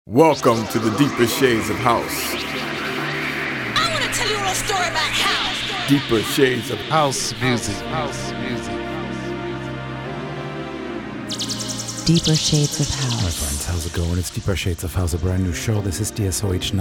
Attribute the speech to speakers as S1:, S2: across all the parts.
S1: Welcome to the deeper shades of house.
S2: I want to tell you a little story about house.
S1: Deeper shades of
S3: House music. House music.
S4: Deeper Shades of
S5: Hi
S4: House.
S5: friends, how's it going? It's Deeper Shades of House, a brand new show. This is DSOH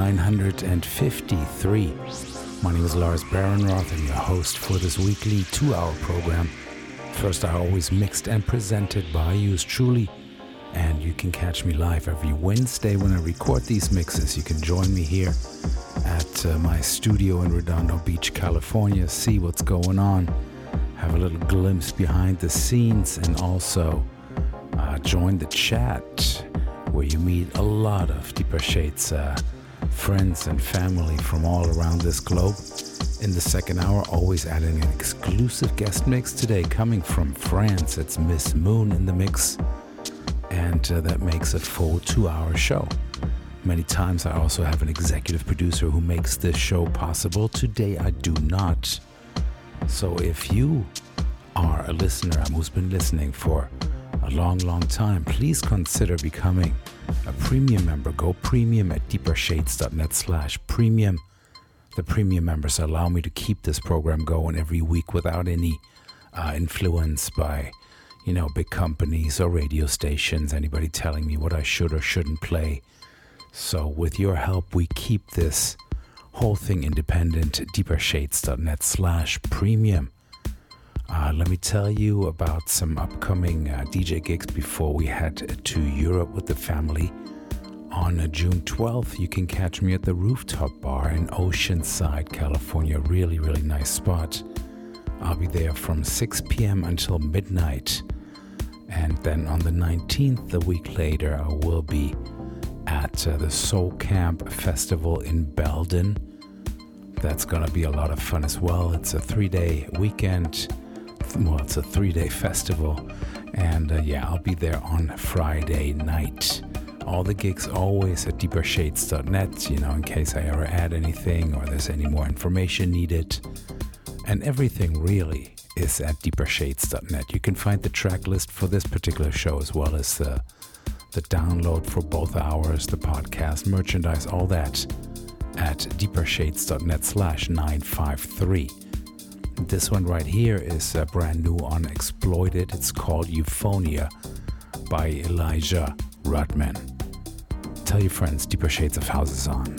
S5: 953. My name is Lars Barenroth, and your host for this weekly 2-hour program. First hour always mixed and presented by yours truly. And you can catch me live every Wednesday when I record these mixes. You can join me here at my studio in Redondo Beach, California. See what's going on. Have a little glimpse behind the scenes, and also join the chat where you meet a lot of Deeper Shades friends and family from all around this globe. In the second hour, always adding an exclusive guest mix today coming from France. It's Miss Moon in the mix, and that makes a full 2-hour show. Many times I also have an executive producer who makes this show possible. Today I do not. So if you are a listener who's been listening for a long time, please consider becoming a premium member. Go premium at deepershades.net/premium. The premium members allow me to keep this program going every week without any influence by big companies or radio stations, anybody telling me what I should or shouldn't play. So with your help, we keep this whole thing independent. deepershades.net/premium. Let me tell you about some upcoming DJ gigs before we head to Europe with the family. On June 12th, you can catch me at the Rooftop Bar in Oceanside, California. Really nice spot. I'll be there from 6 p.m. until midnight. And then on the 19th, a week later, I will be at the Soul Camp Festival in Belden. That's going to be a lot of fun as well. It's a 3-day weekend. Well, it's a 3-day festival. And I'll be there on Friday night. All the gigs always at deepershades.net, in case I ever add anything or there's any more information needed. And everything really is at deepershades.net. You can find the track list for this particular show as well as the download for both hours, the podcast, merchandise, all that at deepershades.net/953. This one right here is brand new on Exploited. It's called Euphonia by Elijah Rudman. Tell your friends, Deeper Shades of House is on.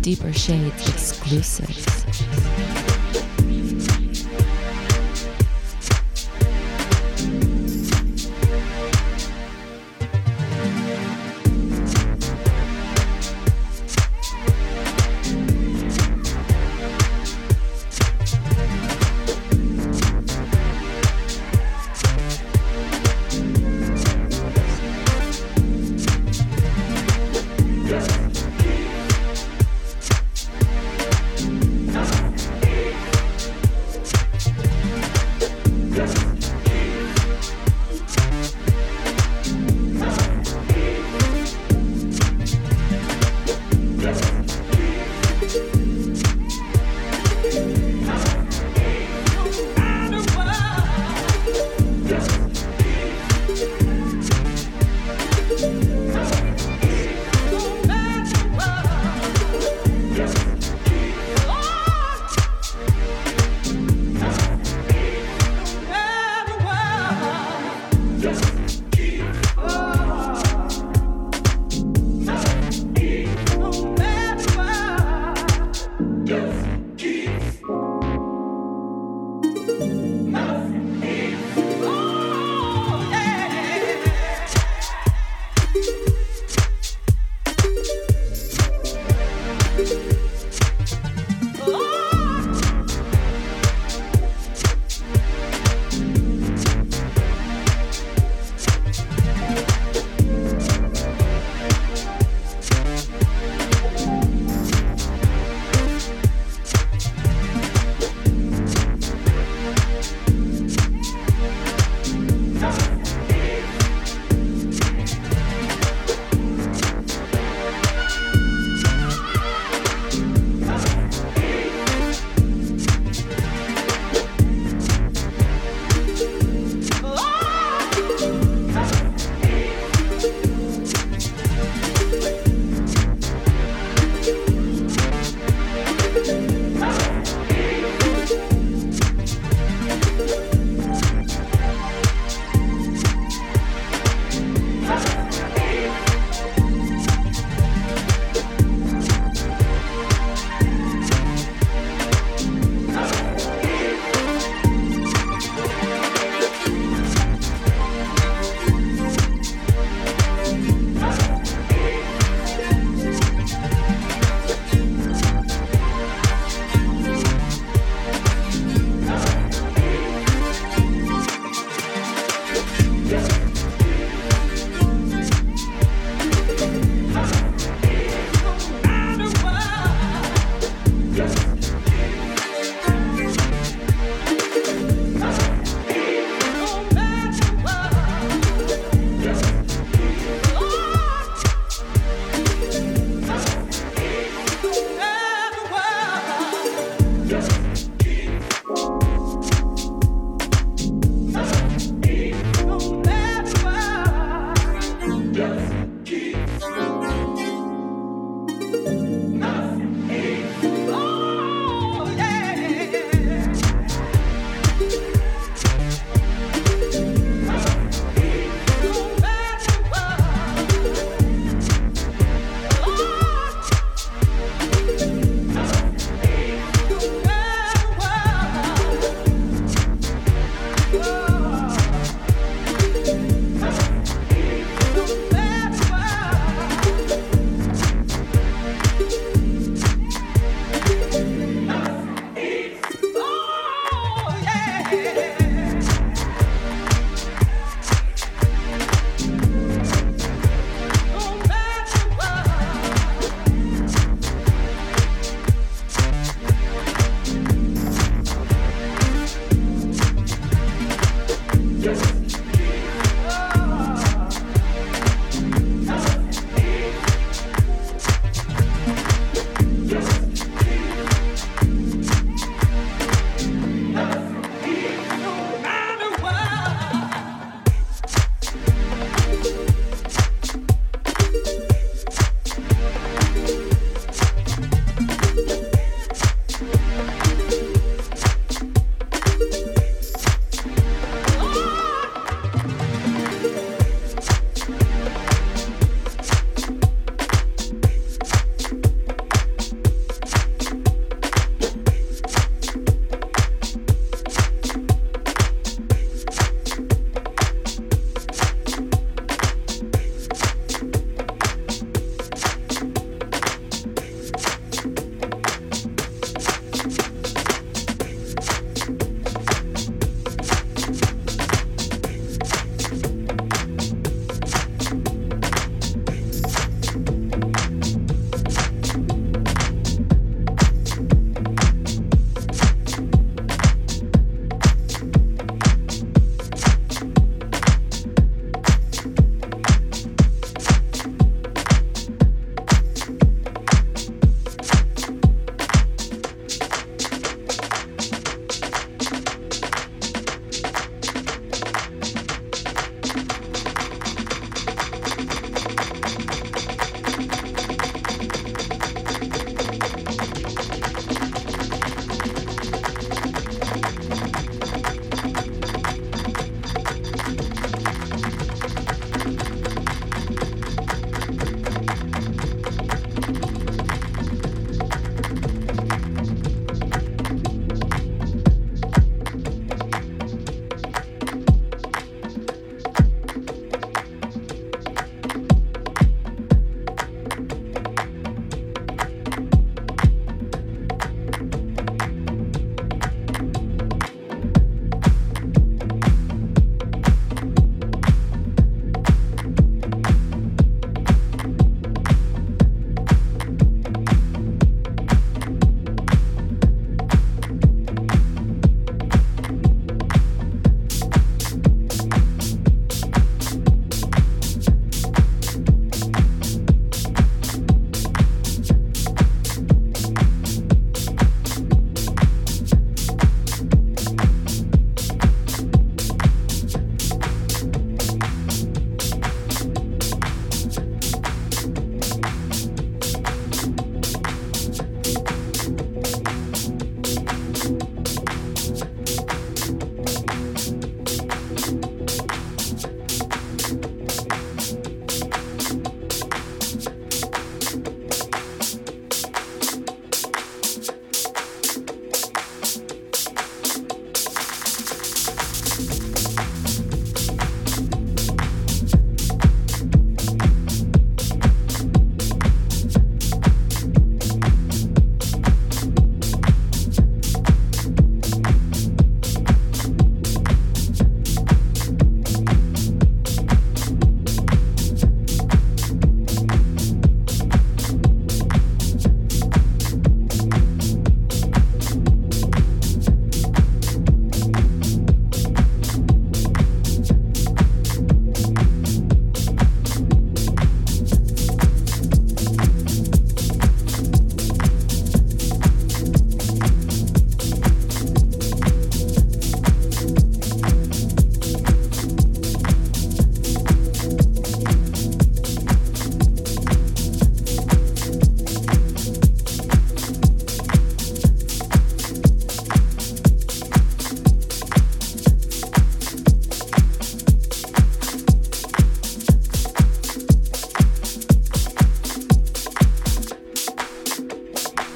S4: Deeper Shades exclusives.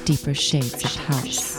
S4: deeper shades of house.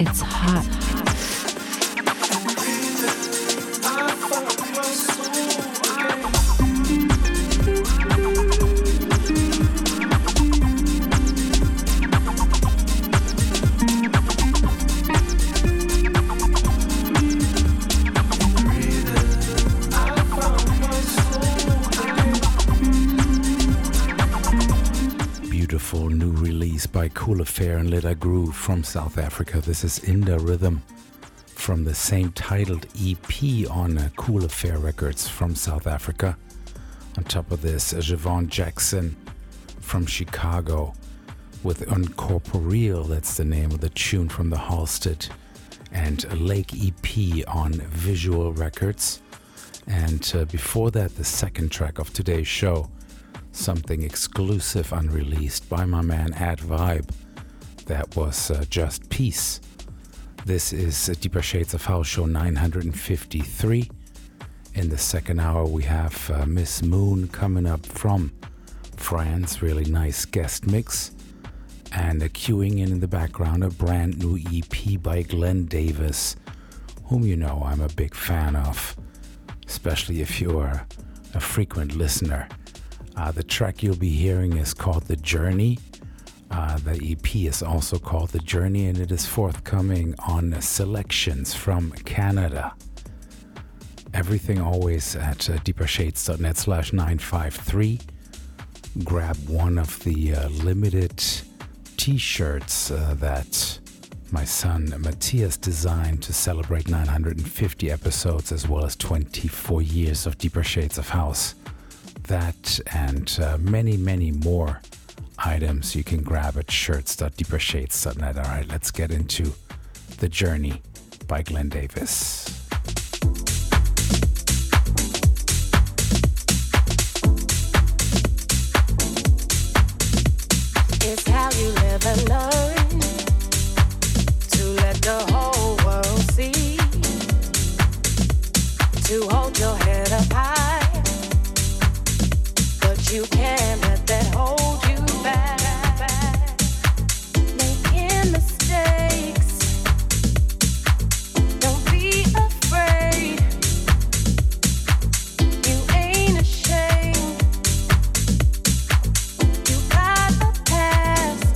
S4: Shades Hot.
S5: New release by Cool Affair and Lida Groove from South Africa. This is Inda Rhythm from the same titled EP on Cool Affair Records from South Africa. On top of this, Javon Jackson from Chicago with Uncorporeal, that's the name of the tune from the Halstead, and a Lake EP on Visual Records. And before that, the second track of today's show, something exclusive unreleased by my man Ad Vibe. That was Just Peace. This is Deeper Shades of House show 953. In the second hour we have Miss Moon coming up from France. Really nice guest mix. And queuing in the background a brand new EP by Glenn Davis, whom you know I'm a big fan of, especially if you're a frequent listener. The track you'll be hearing is called The Journey. The EP is also called The Journey, and it is forthcoming on Selections from Canada. Everything always at deepershades.net/953. Grab one of the limited t-shirts that my son Matthias designed to celebrate 950 episodes as well as 24 years of Deeper Shades of House. That and many, many more items you can grab at shirts.deepershades.net. All right, let's get into The Journey by Glenn Davis.
S6: It's how you live and learn to let the whole world see, to hold your head up high. You can't let that hold you back. Making mistakes, don't be afraid. You ain't ashamed. You got a past.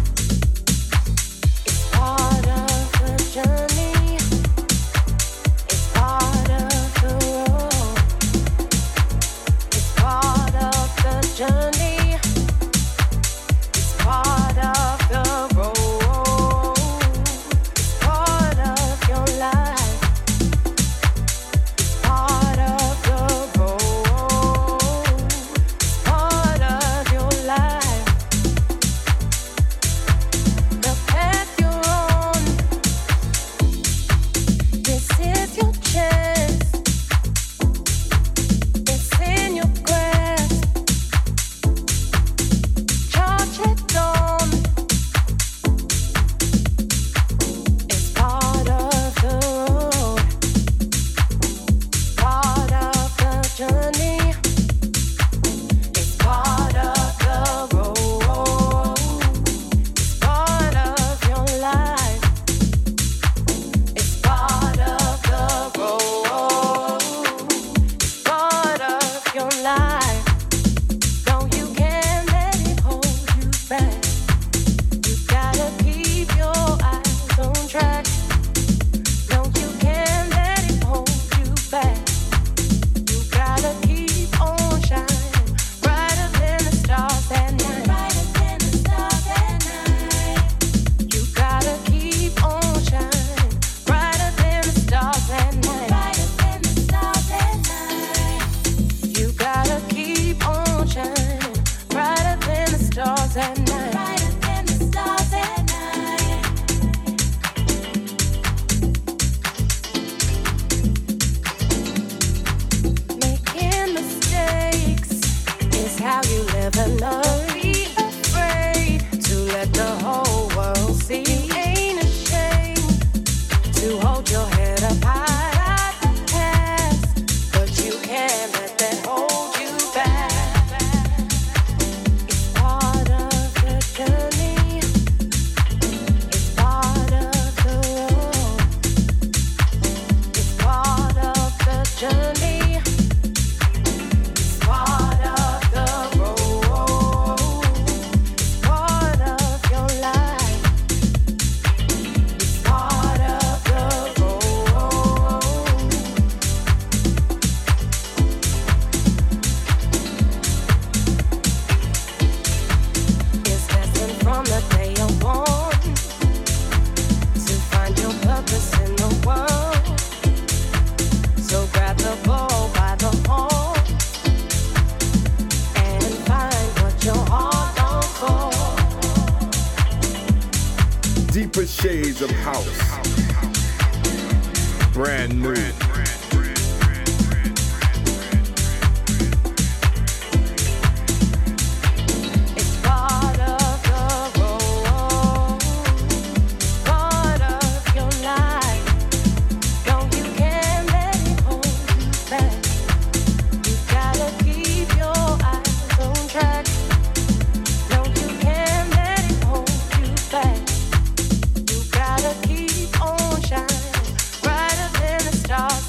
S6: It's part of the journey. It's part of the road. It's part of the journey, it's part of the road, it's part of your life, it's part of the road, it's part of your life. The path you're on, this is your chance, it's in your grasp. Charge it on. It's part of the road, part of the journey. It's part of the road. It's part of your life. It's part of the road. It's part of your life. No, you can't let it hold you back. You gotta keep your eyes on track. No, you can't let it hold you back. You gotta keep on shining, brighter than the stars at night. Brighter than the stars at night. You gotta keep on shining, brighter than the stars at night. Brighter than the stars at night. You gotta keep on shining, brighter than the stars at night. Brighter than the stars at night. Making mistakes is how you live and learn. Be afraid to let the whole world see. You ain't ashamed to hold your head up high. Got the past, but you can't let that hold you back. It's part of the journey. It's part of the road.
S1: shades of house. Brand new.
S6: Stars.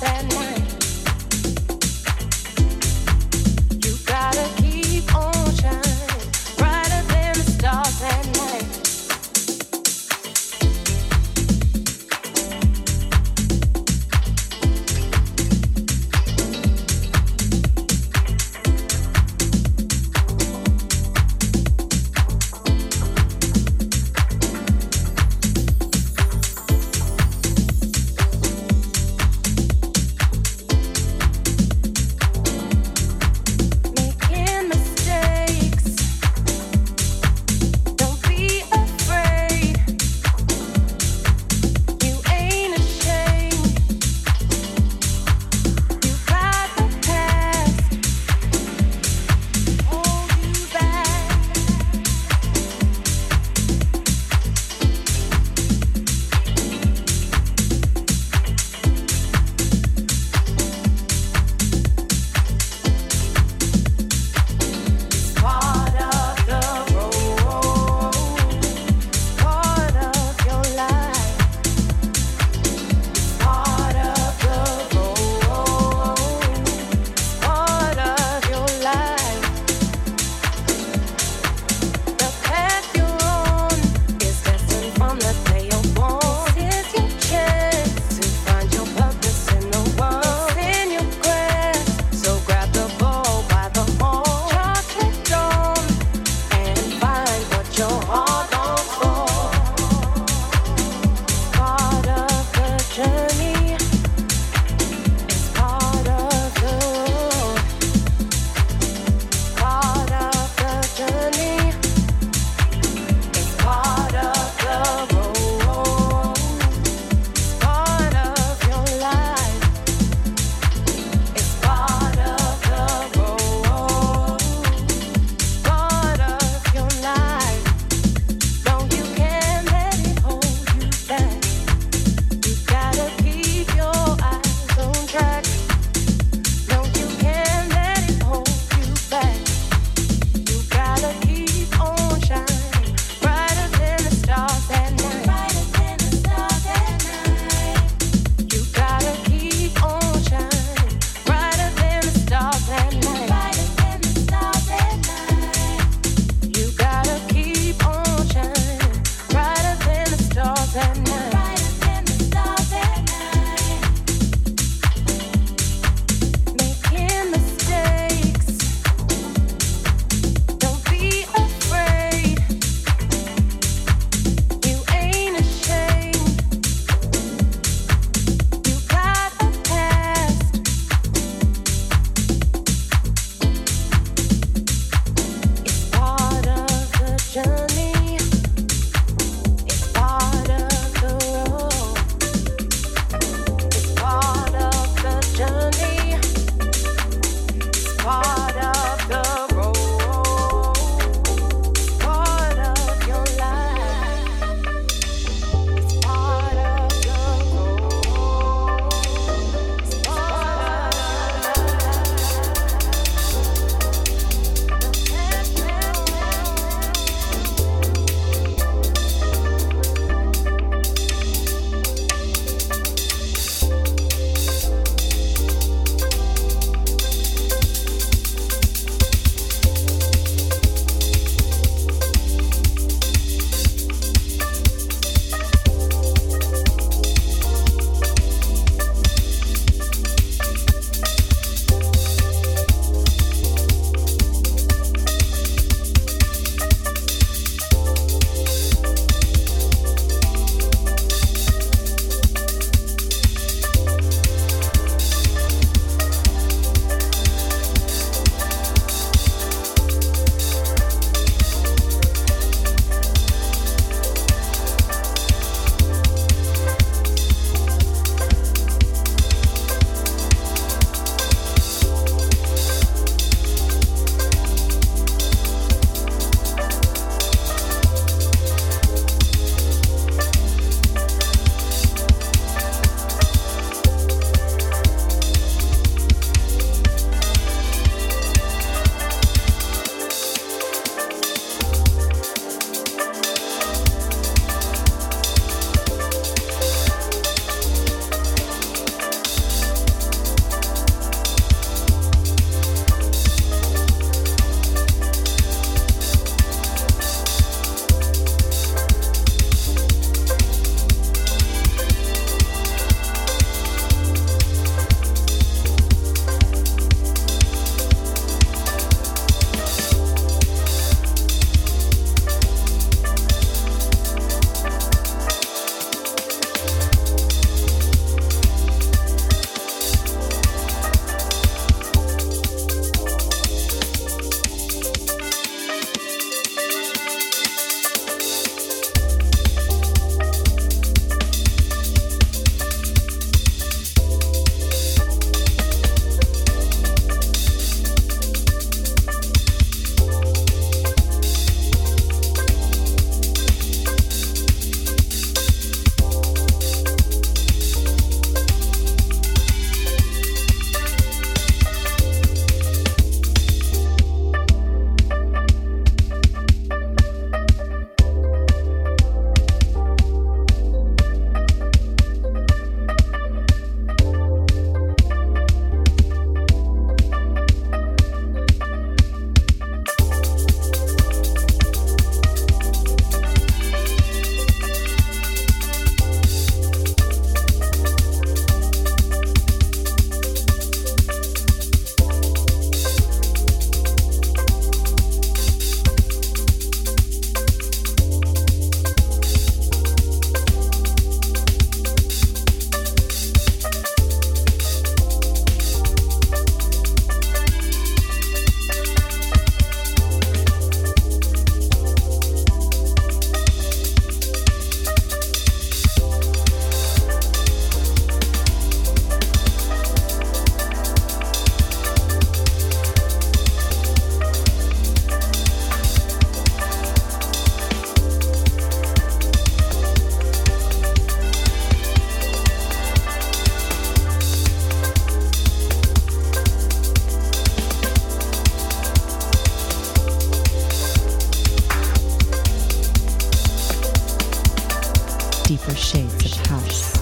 S4: Deeper Shades of House.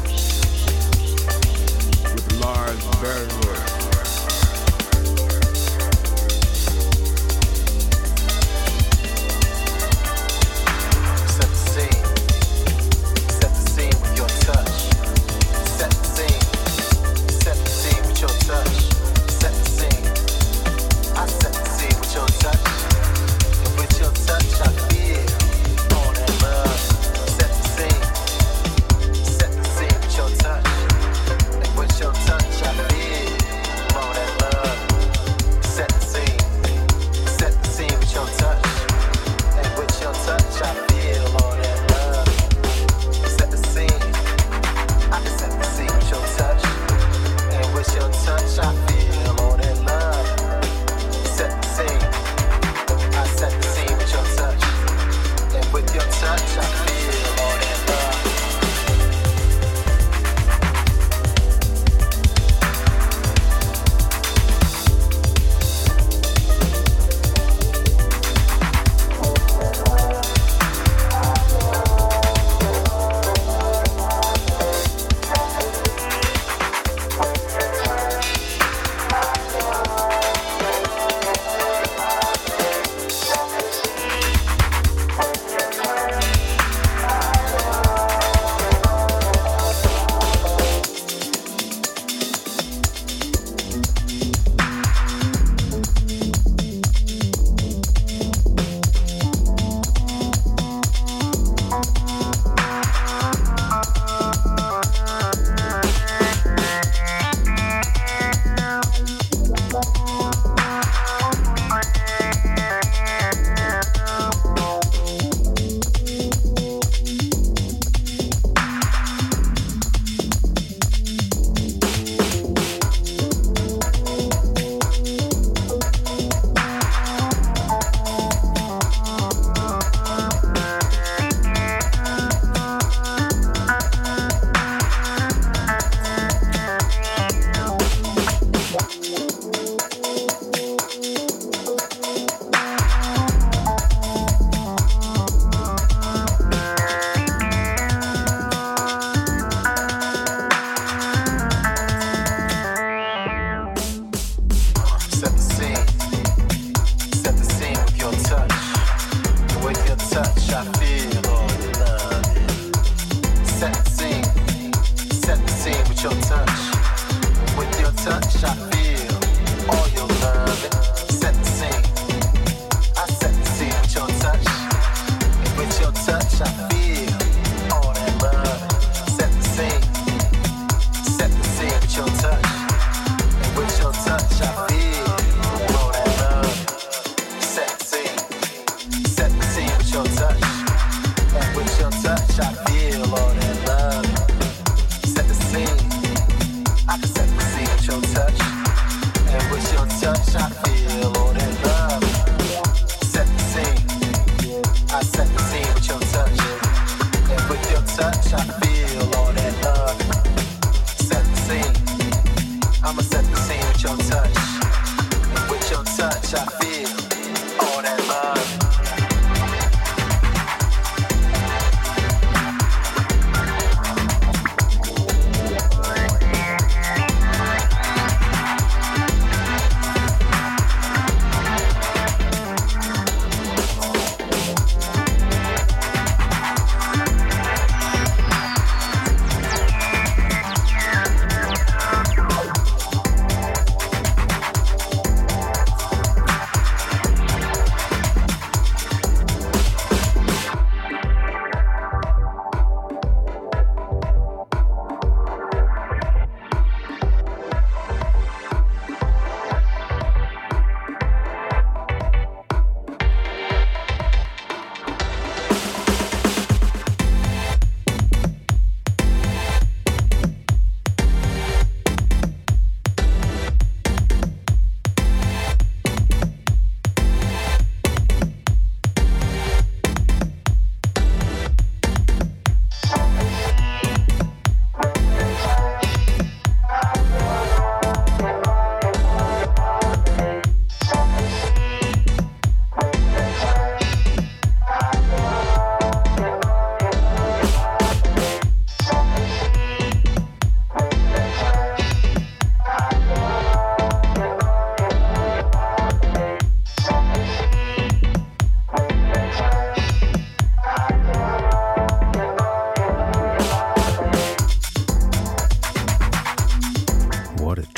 S1: With Lars Barrenworth.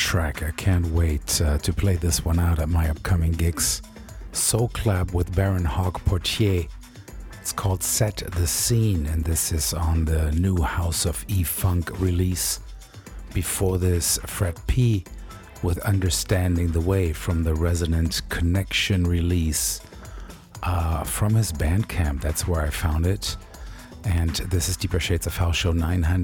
S5: track. I can't wait to play this one out at my upcoming gigs. Soul Club with Baron Hawk Portier. It's called Set the Scene, and this is on the new House of E-Funk release. Before this, Fred P with Understanding the Way from the Resonant Connection release from his Bandcamp. That's where I found it. And this is Deeper Shades of House show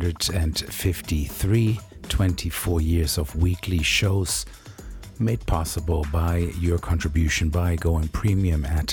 S5: 953, 24 years of weekly shows made possible by your contribution by going premium at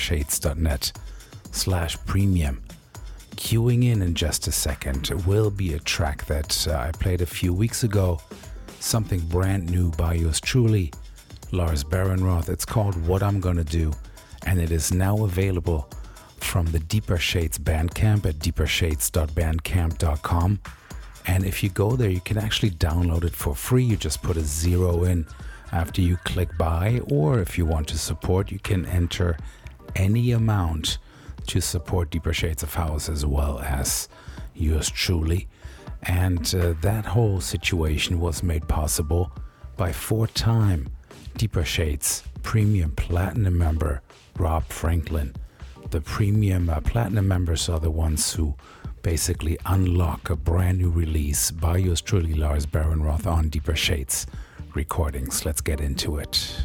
S5: deepershades.net/premium. Queuing in just a second will be a track that I played a few weeks ago, something brand new by yours truly, Lars Behrenroth. It's called What I'm Gonna Do, and it is now available from the Deeper Shades Bandcamp at deepershades.bandcamp.com. And if you go there, you can actually download it for free. You just put a 0 in after you click buy, or if you want to support, you can enter any amount to support Deeper Shades of House as well as yours truly. And that whole situation was made possible by 4-time Deeper Shades Premium Platinum member Rob Franklin. The Premium Platinum members are the ones who basically unlock a brand new release by yours truly, Lars Behrenroth, on Deeper Shades recordings. Let's get into it.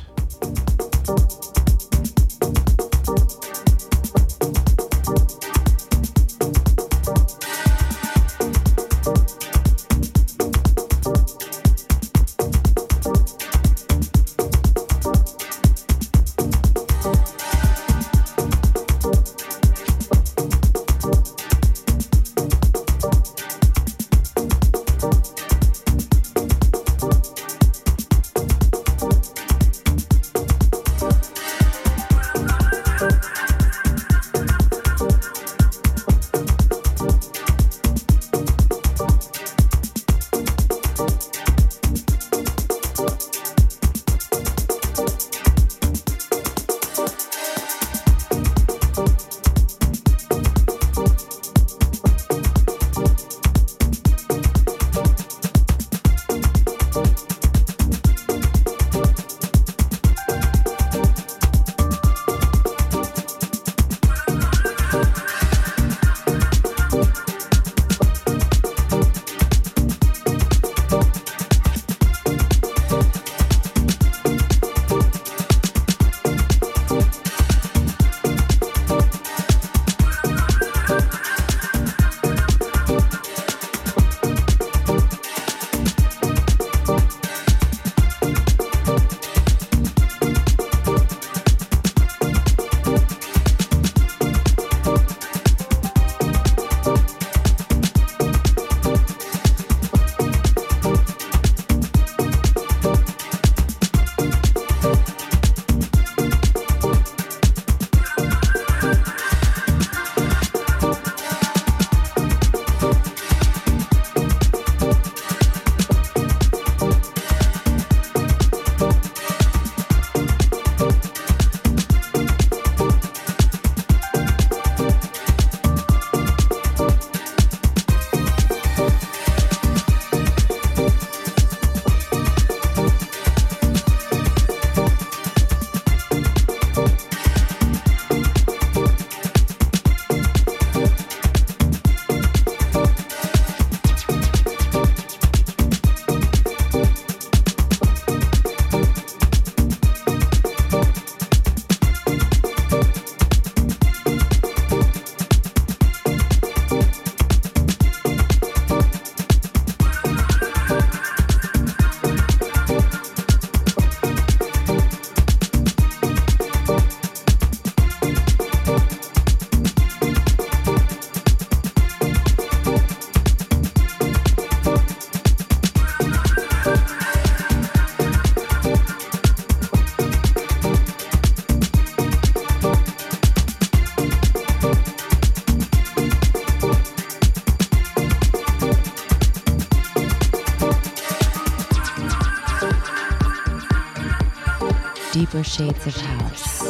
S4: Deeper Shades of House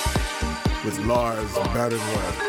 S1: with Lars Behrenroth.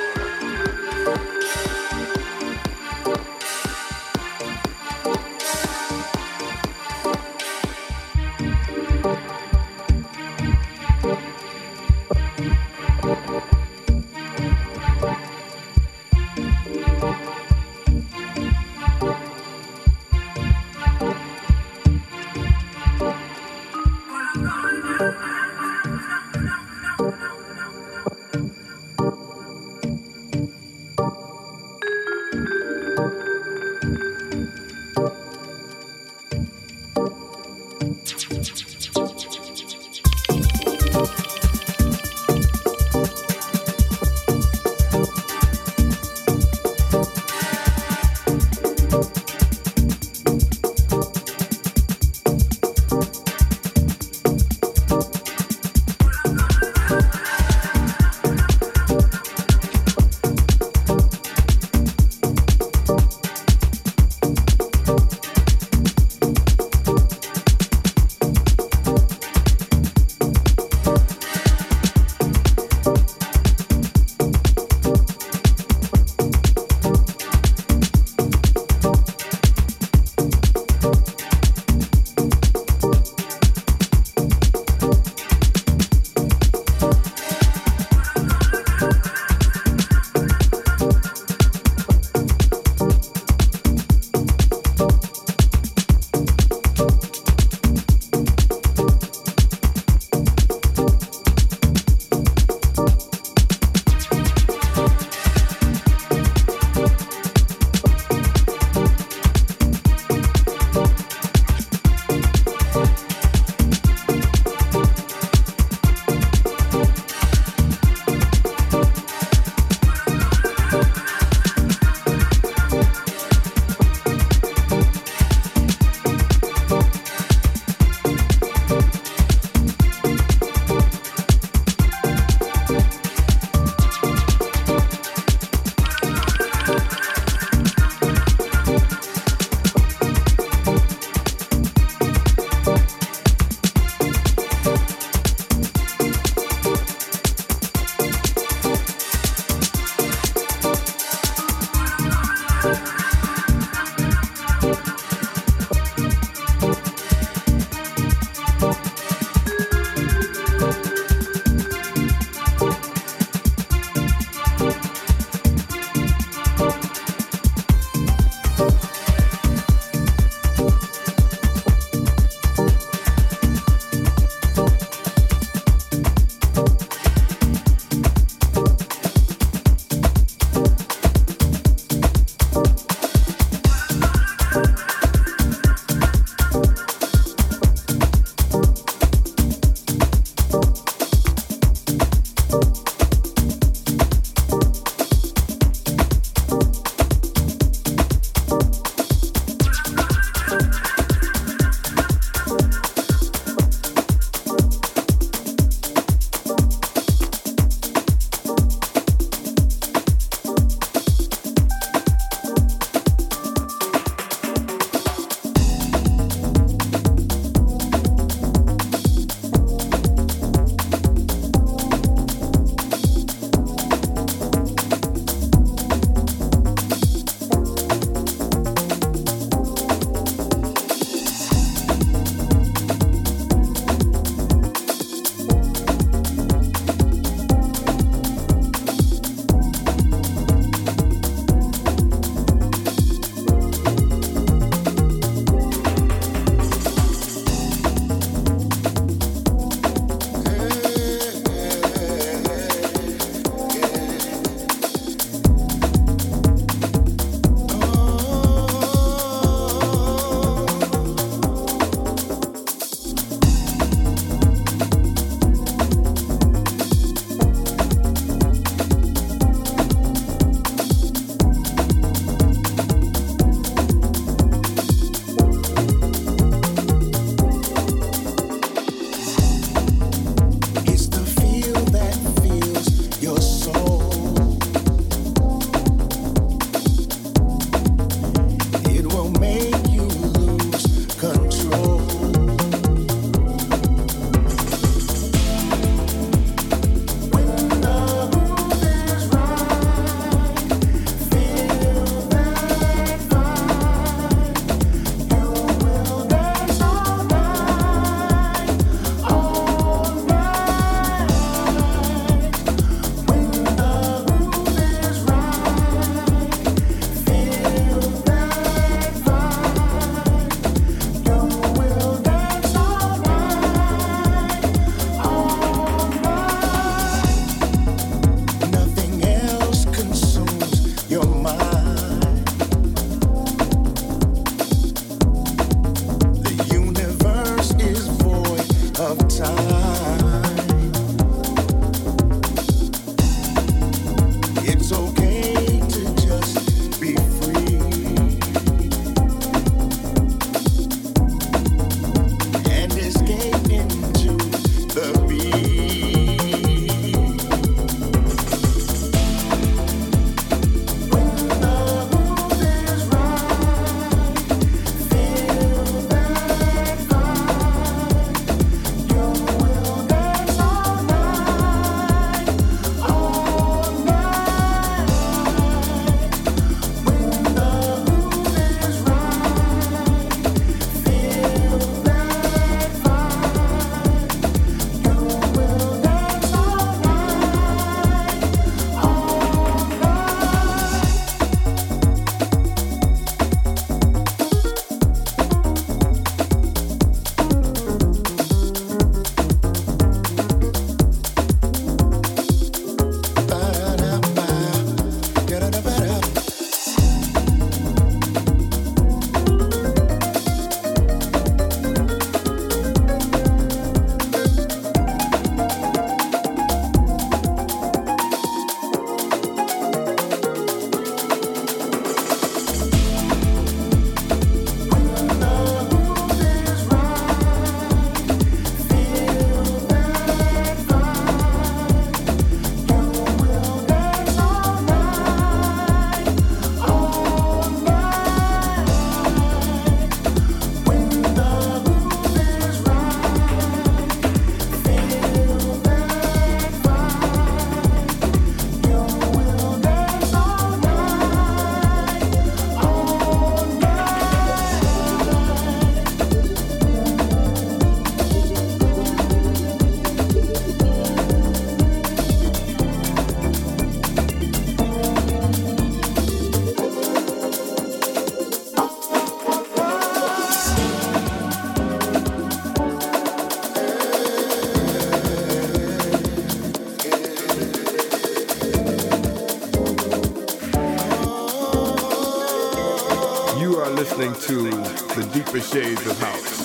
S1: to the deeper shades of house.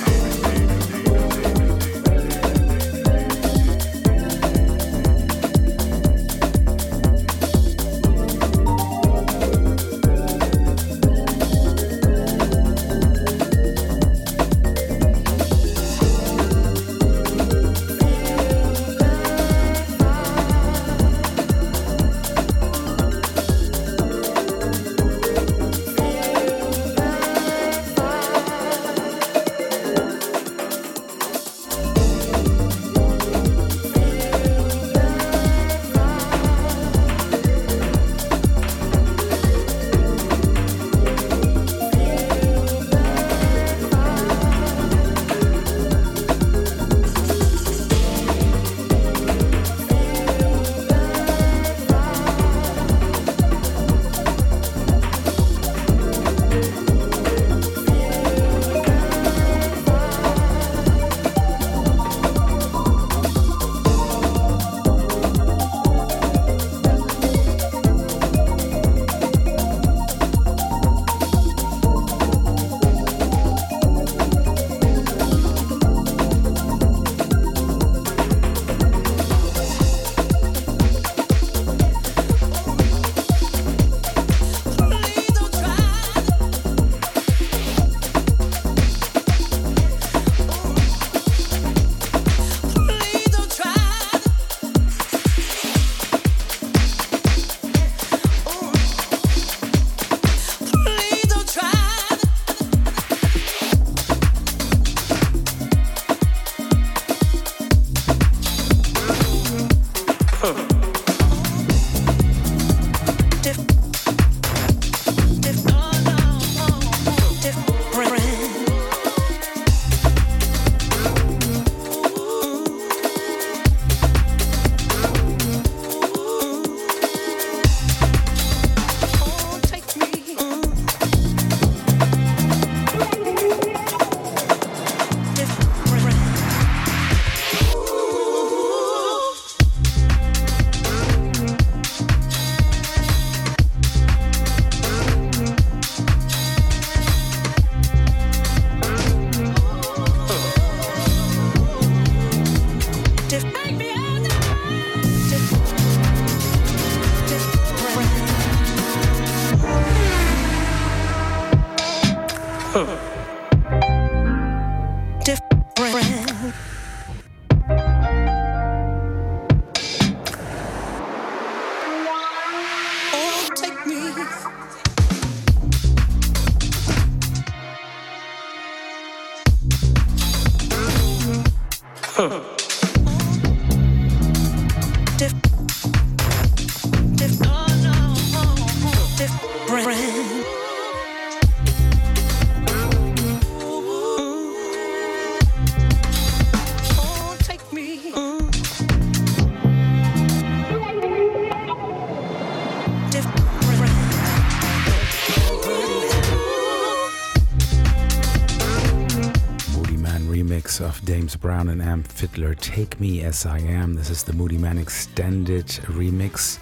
S5: Of Dames Brown and Amp Fiddler, Take Me As I Am. This is the Moodymann extended remix,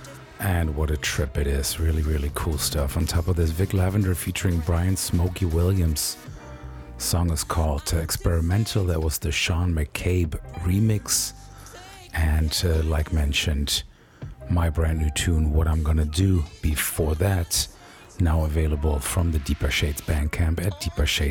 S5: and what a trip it is. Really, really cool stuff. On top of this, Vic Lavender featuring Brian Smokey Williams. Song is called Experimental. That was the Sean McCabe remix. And like mentioned, my brand new tune, What I'm Gonna Do, before that, now available from the Deeper Shades Bandcamp at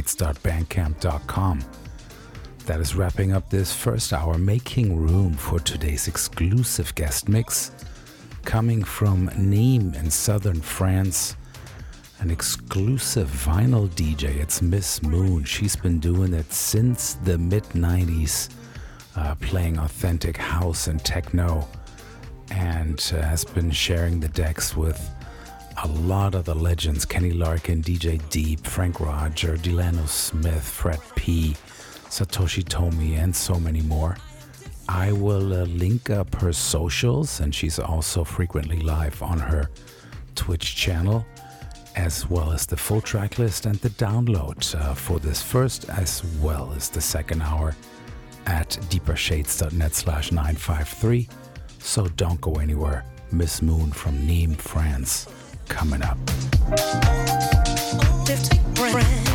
S5: deepershades.bandcamp.com. That is wrapping up this first hour, making room for today's exclusive guest mix, coming from Nîmes in southern France, an exclusive vinyl DJ. It's Miss Moon. She's been doing it since the mid-90s, playing authentic house and techno, and has been sharing the decks with a lot of the legends: Kenny Larkin, DJ Deep, Frank Roger, Delano Smith, Fred P., Satoshi Tomi, and so many more. I will link up her socials, and she's also frequently live on her Twitch channel, as well as the full track list and the download for this first as well as the second hour at deepershades.net/953. So don't go anywhere. Miss Moon from Nîmes, France, coming up.